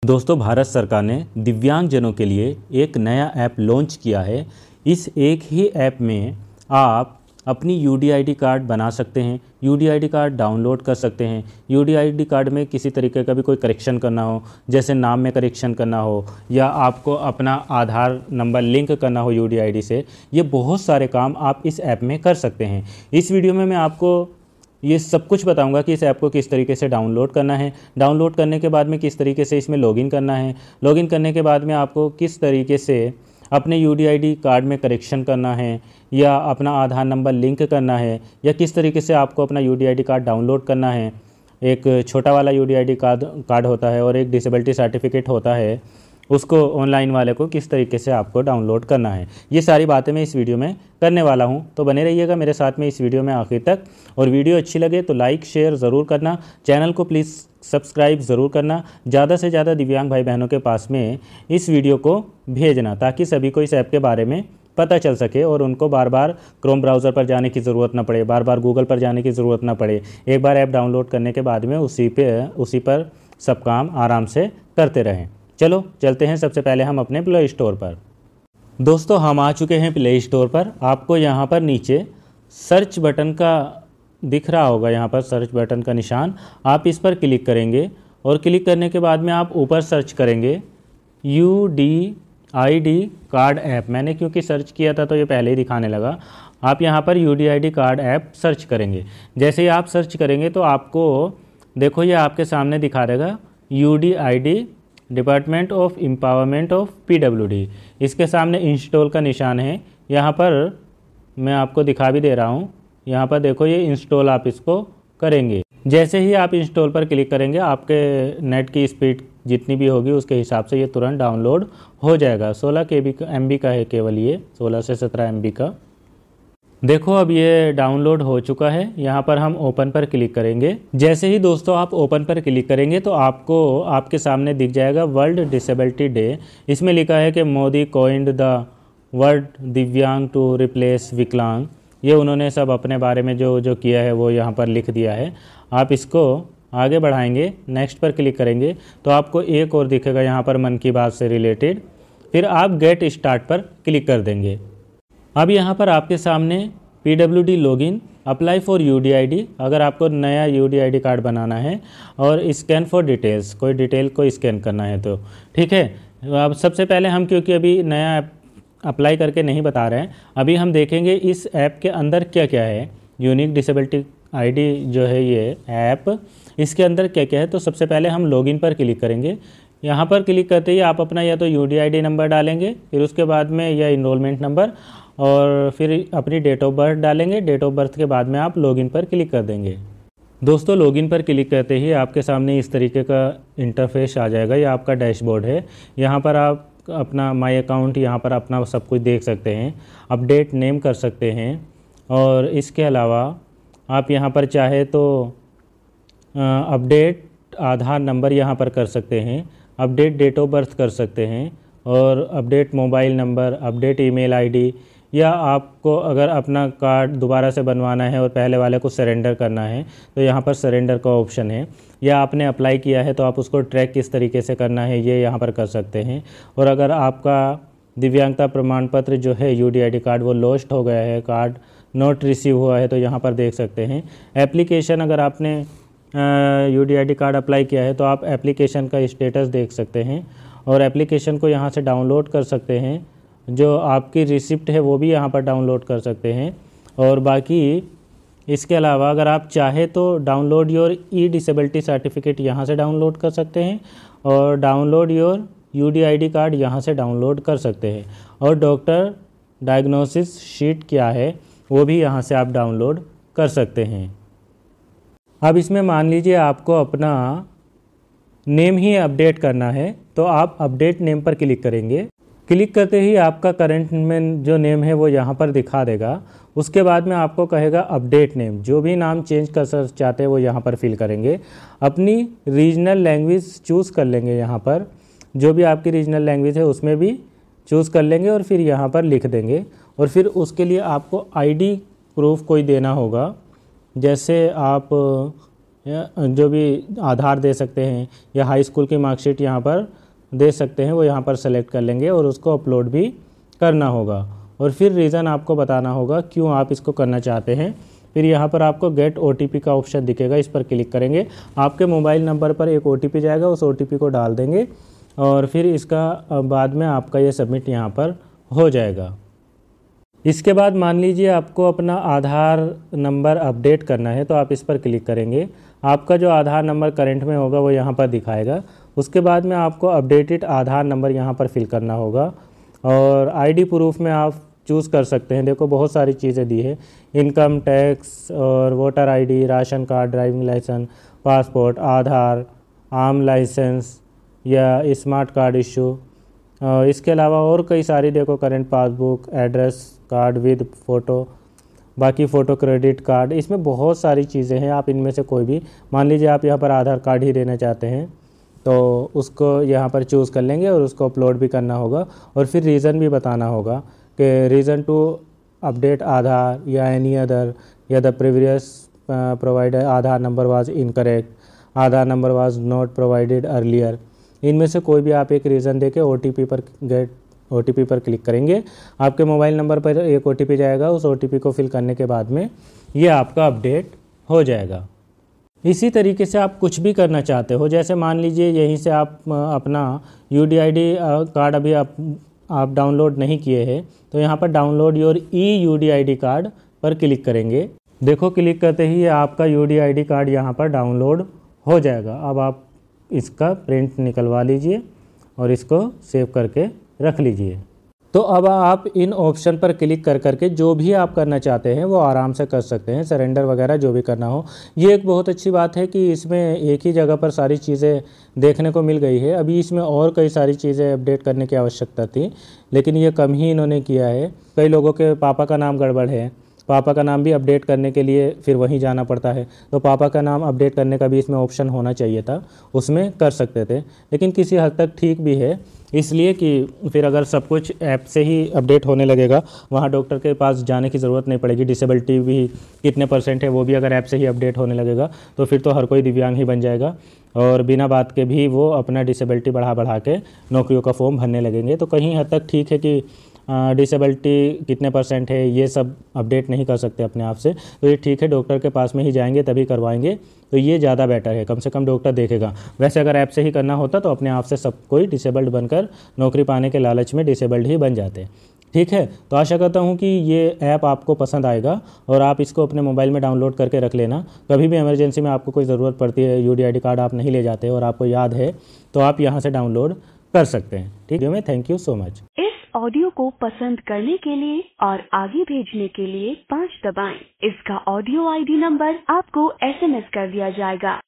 दोस्तों, भारत सरकार ने दिव्यांगजनों के लिए एक नया ऐप लॉन्च किया है। इस एक ही ऐप में आप अपनी यूडीआईडी कार्ड बना सकते हैं, यूडीआईडी कार्ड डाउनलोड कर सकते हैं। यूडीआईडी कार्ड में किसी तरीके का भी कोई करेक्शन करना हो, जैसे नाम में करेक्शन करना हो या आपको अपना आधार नंबर लिंक करना हो यूडीआईडी से, ये बहुत सारे काम आप इस ऐप में कर सकते हैं। इस वीडियो में मैं आपको ये सब कुछ बताऊंगा कि इस ऐप को किस तरीके से डाउनलोड करना है, डाउनलोड करने के बाद में किस तरीके से इसमें लॉगिन करना है, लॉगिन करने के बाद में आपको किस तरीके से अपने यूडीआईडी कार्ड में करेक्शन करना है या अपना आधार नंबर लिंक करना है, या किस तरीके से आपको अपना यूडीआईडी कार्ड डाउनलोड करना है। एक छोटा वाला यूडीआईडी कार्ड होता है और एक डिसेबिलिटी सर्टिफिकेट होता है, उसको ऑनलाइन वाले को किस तरीके से आपको डाउनलोड करना है। ये सारी बातें मैं इस वीडियो में करने वाला हूं, तो बने रहिएगा मेरे साथ में इस वीडियो में आखिर तक। और वीडियो अच्छी लगे तो लाइक शेयर ज़रूर करना, चैनल को प्लीज़ सब्सक्राइब ज़रूर करना, ज़्यादा से ज़्यादा दिव्यांग भाई बहनों के पास में इस वीडियो को भेजना ताकि सभी को इस ऐप के बारे में पता चल सके और उनको बार बार क्रोम ब्राउज़र पर जाने की ज़रूरत ना पड़े, बार बार गूगल पर जाने की ज़रूरत ना पड़े। एक बार ऐप डाउनलोड करने के बाद में उसी पर सब काम आराम से करते रहें। चलो चलते हैं सबसे पहले हम अपने प्ले स्टोर पर। दोस्तों, हम आ चुके हैं प्ले स्टोर पर। आपको यहाँ पर नीचे सर्च बटन का दिख रहा होगा, यहाँ पर सर्च बटन का निशान, आप इस पर क्लिक करेंगे और क्लिक करने के बाद में आप ऊपर सर्च करेंगे यूडीआईडी कार्ड ऐप। मैंने क्योंकि सर्च किया था तो ये पहले ही दिखाने लगा। आप यहाँ पर यूडीआईडी कार्ड ऐप सर्च करेंगे। जैसे ही आप सर्च करेंगे तो आपको देखो ये आपके सामने दिखा देगा UDID department of empowerment of PWD. इसके सामने इंस्टॉल का निशान है, यहाँ पर मैं आपको दिखा भी दे रहा हूँ। यहाँ पर देखो ये इंस्टॉल आप इसको करेंगे। जैसे ही आप इंस्टॉल पर क्लिक करेंगे आपके नेट की स्पीड जितनी भी होगी उसके हिसाब से ये तुरंत डाउनलोड हो जाएगा। 16 MB का है केवल, ये 16 से 17 MB का। देखो अब ये डाउनलोड हो चुका है। यहाँ पर हम ओपन पर क्लिक करेंगे। जैसे ही दोस्तों आप ओपन पर क्लिक करेंगे तो आपको आपके सामने दिख जाएगा वर्ल्ड डिसेबिलिटी डे। इसमें लिखा है कि Modi coined the word divyang to replace viklang. ये उन्होंने सब अपने बारे में जो किया है वो यहाँ पर लिख दिया है। आप इसको आगे बढ़ाएंगे, नेक्स्ट पर क्लिक करेंगे तो आपको एक और दिखेगा यहाँ पर मन की बात से रिलेटेड। फिर आप गेट स्टार्ट पर क्लिक कर देंगे। अब यहाँ पर आपके सामने PWD login, apply for UDID, अगर आपको नया यूडीआईडी कार्ड बनाना है, और स्कैन फॉर डिटेल्स, कोई डिटेल को स्कैन करना है तो ठीक है। अब सबसे पहले हम क्योंकि अभी नया ऐप अप्लाई करके नहीं बता रहे हैं, अभी हम देखेंगे इस ऐप के अंदर क्या क्या है। यूनिक डिसेबिलिटी आईडी जो है ये ऐप, इसके अंदर क्या क्या है। तो सबसे पहले हम लॉगिन पर क्लिक करेंगे। यहाँ पर क्लिक करते ही आप अपना या तो यूडीआईडी नंबर डालेंगे, फिर उसके बाद में या इनरोलमेंट नंबर, और फिर अपनी डेट ऑफ बर्थ डालेंगे। डेट ऑफ बर्थ के बाद में आप लॉगिन पर क्लिक कर देंगे। दोस्तों, लॉगिन पर क्लिक करते ही आपके सामने इस तरीके का इंटरफेस आ जाएगा। ये आपका डैशबोर्ड है। यहाँ पर आप अपना माई अकाउंट, यहाँ पर अपना सब कुछ देख सकते हैं, अपडेट नेम कर सकते हैं, और इसके अलावा आप यहाँ पर चाहे तो अपडेट आधार नंबर यहाँ पर कर सकते हैं, अपडेट डेट ऑफ बर्थ कर सकते हैं, और update mobile number, update email ID, या आपको अगर अपना कार्ड दोबारा से बनवाना है और पहले वाले को सरेंडर करना है तो यहाँ पर सरेंडर का ऑप्शन है, या आपने अप्लाई किया है तो आप उसको ट्रैक किस तरीके से करना है ये यहाँ पर कर सकते हैं। और अगर आपका दिव्यांगता प्रमाण पत्र जो है यूडीआईडी कार्ड वो लॉस्ट हो गया है, कार्ड नॉट रिसीव हुआ है, तो यहाँ पर देख सकते हैं। एप्लीकेशन, अगर आपने यूडीआईडी कार्ड अप्लाई किया है तो आप एप्लीकेशन का स्टेटस देख सकते हैं, और एप्लीकेशन को यहाँ से डाउनलोड कर सकते हैं। जो आपकी रिसिप्ट है वो भी यहाँ पर डाउनलोड कर सकते हैं। और बाकी इसके अलावा अगर आप चाहे तो download your e disability certificate यहाँ से डाउनलोड कर सकते हैं, और डाउनलोड योर यूडीआईडी कार्ड यहाँ से डाउनलोड कर सकते हैं, और डॉक्टर डायग्नोसिस शीट क्या है वो भी यहाँ से आप डाउनलोड कर सकते हैं। अब इसमें मान लीजिए आपको अपना नेम ही अपडेट करना है तो आप अपडेट नेम पर क्लिक करेंगे। क्लिक करते ही आपका करंट में जो नेम है वो यहाँ पर दिखा देगा। उसके बाद में आपको कहेगा अपडेट नेम, जो भी नाम चेंज कर चाहते हैं वो यहाँ पर फिल करेंगे। अपनी रीजनल लैंग्वेज चूज़ कर लेंगे, यहाँ पर जो भी आपकी रीजनल लैंग्वेज है उसमें भी चूज़ कर लेंगे, और फिर यहाँ पर लिख देंगे। और फिर उसके लिए आपको आईडी प्रूफ कोई देना होगा, जैसे आप जो भी आधार दे सकते हैं या हाई स्कूल की मार्कशीट यहाँ पर दे सकते हैं वो यहाँ पर सेलेक्ट कर लेंगे और उसको अपलोड भी करना होगा। और फिर रीज़न आपको बताना होगा क्यों आप इसको करना चाहते हैं। फिर यहाँ पर आपको गेट OTP का ऑप्शन दिखेगा, इस पर क्लिक करेंगे। आपके मोबाइल नंबर पर एक OTP जाएगा, उस OTP को डाल देंगे और फिर इसका बाद में आपका ये सबमिट यहाँ पर हो जाएगा। इसके बाद मान लीजिए आपको अपना आधार नंबर अपडेट करना है, तो आप इस पर क्लिक करेंगे। आपका जो आधार नंबर करंट में होगा वो यहाँ पर दिखाएगा। उसके बाद में आपको अपडेटेड आधार नंबर यहाँ पर फिल करना होगा और ID प्रूफ में आप चूज़ कर सकते हैं। देखो बहुत सारी चीज़ें दी है, इनकम टैक्स और voter ID, ration card, driving licence, passport, Aadhaar, आम लाइसेंस या स्मार्ट कार्ड इशू। इसके अलावा और कई सारी देखो current passbook, address card with photo, बाकी फ़ोटो क्रेडिट कार्ड, इसमें बहुत सारी चीज़ें हैं। आप इनमें से कोई भी, मान लीजिए आप यहाँ पर आधार कार्ड ही देना चाहते हैं तो उसको यहाँ पर चूज़ कर लेंगे और उसको अपलोड भी करना होगा और फिर रीज़न भी बताना होगा कि रीज़न टू अपडेट आधार या एनी अदर या the previous provider Aadhaar number was incorrect, Aadhaar number was not provided earlier. इनमें से कोई भी आप एक रीज़न देके गेट OTP पर क्लिक करेंगे। आपके मोबाइल नंबर पर एक OTP जाएगा, उस OTP को फिल करने के बाद में ये आपका अपडेट हो जाएगा। इसी तरीके से आप कुछ भी करना चाहते हो, जैसे मान लीजिए यहीं से आप अपना UDID कार्ड अभी आप डाउनलोड नहीं किए हैं तो यहाँ पर डाउनलोड योर eUDID कार्ड पर क्लिक करेंगे। देखो क्लिक करते ही आपका UDID कार्ड यहाँ पर डाउनलोड हो जाएगा। अब आप इसका प्रिंट निकलवा लीजिए और इसको सेव करके रख लीजिए। तो अब आप इन ऑप्शन पर क्लिक कर करके जो भी आप करना चाहते हैं वो आराम से कर सकते हैं, सरेंडर वगैरह जो भी करना हो। ये एक बहुत अच्छी बात है कि इसमें एक ही जगह पर सारी चीज़ें देखने को मिल गई है। अभी इसमें और कई सारी चीज़ें अपडेट करने की आवश्यकता थी, लेकिन ये कम ही इन्होंने किया है। कई लोगों के पापा का नाम गड़बड़ है, पापा का नाम भी अपडेट करने के लिए फिर वहीं जाना पड़ता है, तो पापा का नाम अपडेट करने का भी इसमें ऑप्शन होना चाहिए था, उसमें कर सकते थे। लेकिन किसी हद तक ठीक भी है, इसलिए कि फिर अगर सब कुछ ऐप से ही अपडेट होने लगेगा, वहाँ डॉक्टर के पास जाने की ज़रूरत नहीं पड़ेगी। डिसेबिलिटी भी कितने % है वो भी अगर ऐप से ही अपडेट होने लगेगा तो फिर तो हर कोई दिव्यांग ही बन जाएगा और बिना बात के भी वो अपना डिसेबिलिटी बढ़ा के नौकरियों का फॉर्म भरने लगेंगे। तो कहीं हद तक ठीक है कि डिसेबिलिटी कितने % है ये सब अपडेट नहीं कर सकते अपने आप से, तो ये ठीक है, डॉक्टर के पास में ही जाएंगे तभी करवाएंगे, तो ये ज़्यादा बेटर है, कम से कम डॉक्टर देखेगा। वैसे अगर ऐप से ही करना होता तो अपने आप से सब कोई डिसेबल्ड बनकर नौकरी पाने के लालच में डिसेबल्ड ही बन जाते। ठीक है, तो आशा करता हूँ कि ये ऐप आपको पसंद आएगा और आप इसको अपने मोबाइल में डाउनलोड करके रख लेना। कभी भी इमरजेंसी में आपको कोई ज़रूरत पड़ती है, UDID कार्ड आप नहीं ले जाते और आपको याद है तो आप यहाँ से डाउनलोड कर सकते हैं। ठीक है, thank you so much. Audio को पसंद करने के लिए और आगे भेजने के लिए 5 दबाएं। इसका ऑडियो ID नंबर आपको SMS कर दिया जाएगा।